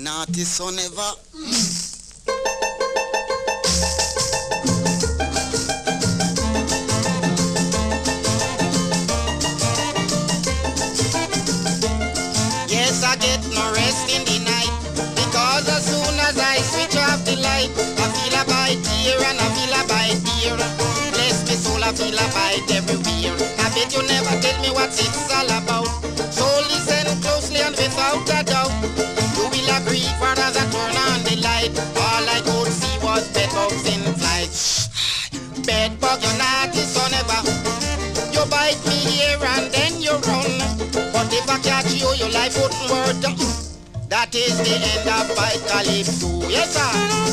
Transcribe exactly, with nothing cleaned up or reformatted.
naughty son ever. Yes, I get no rest in the night, because as soon as I switch off the light, I feel a bite here and I feel a bite there. Bless me soul, I feel a bite everywhere. I bet you never tell me what it's all about. So listen closely and without a doubt, you will agree, for as I turn on the light, all I could see was bedbugs in flight. Bedbug, you naughty son ever. You bite me here and then you run, but if I catch you, your life wouldn't work. That is the end of Fight Calypso. Yes, sir.